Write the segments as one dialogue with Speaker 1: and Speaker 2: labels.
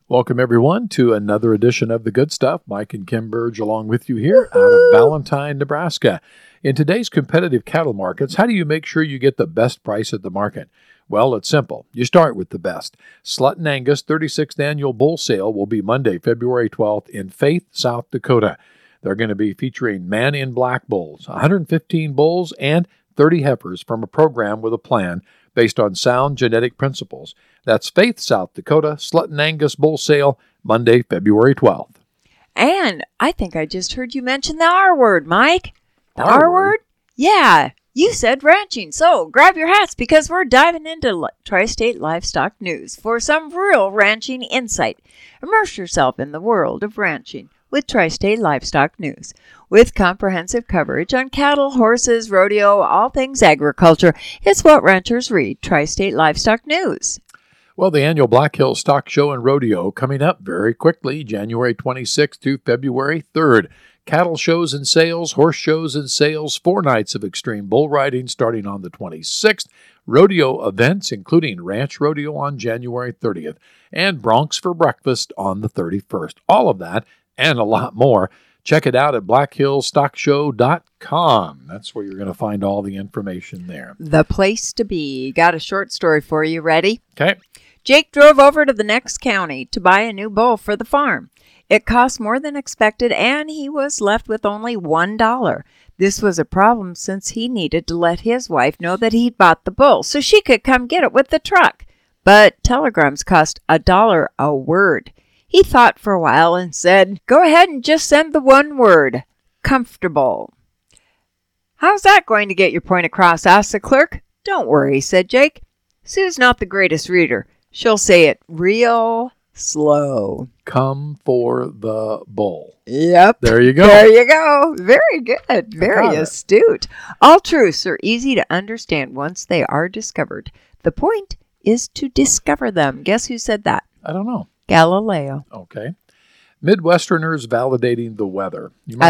Speaker 1: Welcome, everyone, to another edition of The Good Stuff. Mike and Kim Burge along with you here out of Valentine, Nebraska. In today's competitive cattle markets, how do you make sure you get the best price at the market? Well, it's simple. You start with the best. Slut & Angus 36th Annual Bull Sale will be Monday, February 12th in Faith, South Dakota. They're going to be featuring Man in Black bulls, 115 bulls, and 30 heifers from a program with a plan based on sound genetic principles. That's Faith, South Dakota, Slut & Angus Bull Sale, Monday, February 12th.
Speaker 2: And I think I just heard you mention the R word, Mike. The
Speaker 1: R
Speaker 2: R word? Yeah, you said ranching. So grab your hats because we're diving into Tri-State Livestock News for some real ranching insight. Immerse yourself in the world of ranching with Tri-State Livestock News. With comprehensive coverage on cattle, horses, rodeo, all things agriculture, it's what ranchers read, Tri-State Livestock News.
Speaker 1: Well, the annual Black Hills Stock Show and Rodeo coming up very quickly, January 26th to February 3rd. Cattle shows and sales, horse shows and sales, 4 nights of extreme bull riding starting on the 26th, rodeo events including Ranch Rodeo on January 30th, and Broncs for Breakfast on the 31st. All of that and a lot more. Check it out at blackhillstockshow.com. That's where you're going to find all the information there.
Speaker 2: The place to be. Got a short story for you. Ready?
Speaker 1: Okay.
Speaker 2: Jake drove over to the next county to buy a new bull for the farm. It cost more than expected, and he was left with only $1. This was a problem since he needed to let his wife know that he'd bought the bull so she could come get it with the truck. But telegrams cost $1 a word. He thought for a while and said, "Go ahead and just send the one word, comfortable." "How's that going to get your point across?" asked the clerk. "Don't worry," said Jake. "Sue's not the greatest reader. She'll say it real slow."
Speaker 1: Come for the bull.
Speaker 2: Yep.
Speaker 1: There you go.
Speaker 2: There you go. Very good. Very astute. All truths are easy to understand once they are discovered. The point is to discover them. Guess who said that?
Speaker 1: I don't know.
Speaker 2: Galileo.
Speaker 1: Okay. Midwesterners validating the weather.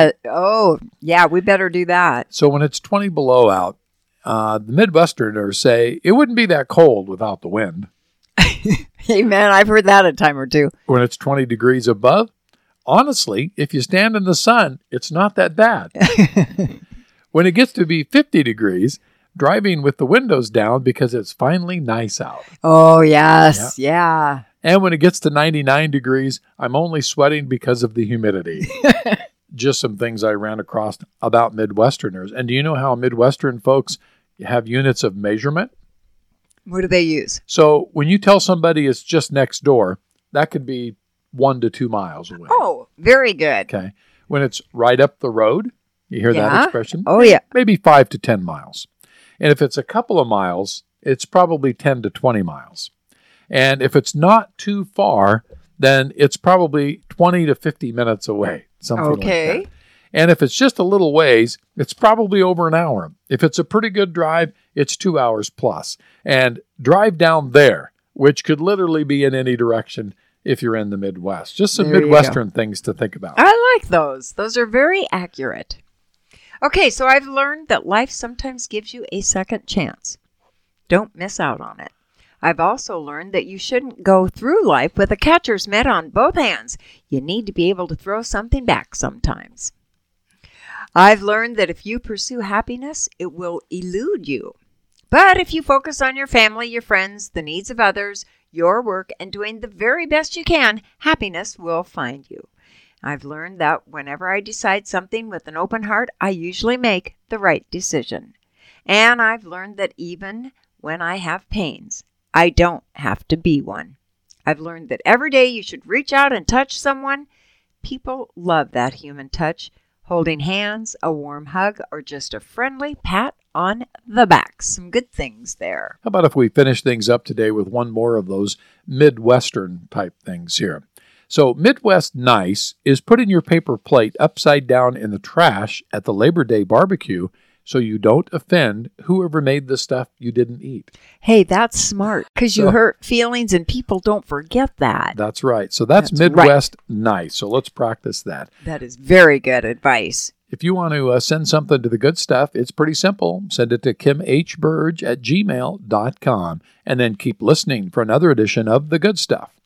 Speaker 2: Yeah, we better do that.
Speaker 1: So when it's 20 below out, the Midwesterners say it wouldn't be that cold without the wind.
Speaker 2: Hey, man, I've heard that a time or two.
Speaker 1: When it's 20 degrees above, honestly, if you stand in the sun, it's not that bad. When it gets to be 50 degrees, driving with the windows down because it's finally nice out.
Speaker 2: Oh, yes. Yeah.
Speaker 1: And when it gets to 99 degrees, I'm only sweating because of the humidity. Just some things I ran across about Midwesterners. And do you know how Midwestern folks have units of measurement?
Speaker 2: What do they use?
Speaker 1: So when you tell somebody it's just next door, that could be 1 to 2 miles away.
Speaker 2: Oh, very good.
Speaker 1: Okay. When it's right up the road, you hear that expression?
Speaker 2: Oh, yeah.
Speaker 1: Maybe 5 to 10 miles. And if it's a couple of miles, it's probably 10 to 20 miles. And if it's not too far, then it's probably 20 to 50 minutes away, something like that. And if it's just a little ways, it's probably over an hour. If it's a pretty good drive, it's 2 hours plus. And drive down there, which could literally be in any direction if you're in the Midwest. Just some Midwestern things to think about.
Speaker 2: I like those. Those are very accurate. Okay, so I've learned that life sometimes gives you a second chance. Don't miss out on it. I've also learned that you shouldn't go through life with a catcher's mitt on both hands. You need to be able to throw something back sometimes. I've learned that if you pursue happiness, it will elude you. But if you focus on your family, your friends, the needs of others, your work, and doing the very best you can, happiness will find you. I've learned that whenever I decide something with an open heart, I usually make the right decision. And I've learned that even when I have pains, I don't have to be one. I've learned that every day you should reach out and touch someone. People love that human touch. Holding hands, a warm hug, or just a friendly pat on the back. Some good things there.
Speaker 1: How about if we finish things up today with one more of those Midwestern type things here? So Midwest Nice is putting your paper plate upside down in the trash at the Labor Day barbecue so you don't offend whoever made the stuff you didn't eat.
Speaker 2: Hey, that's smart because you hurt feelings and people don't forget that.
Speaker 1: That's right. So that's Midwest Nice. So let's practice that.
Speaker 2: That is very good advice.
Speaker 1: If you want to send something to the Good Stuff, it's pretty simple. Send it to kimhburge@gmail.com and then keep listening for another edition of The Good Stuff.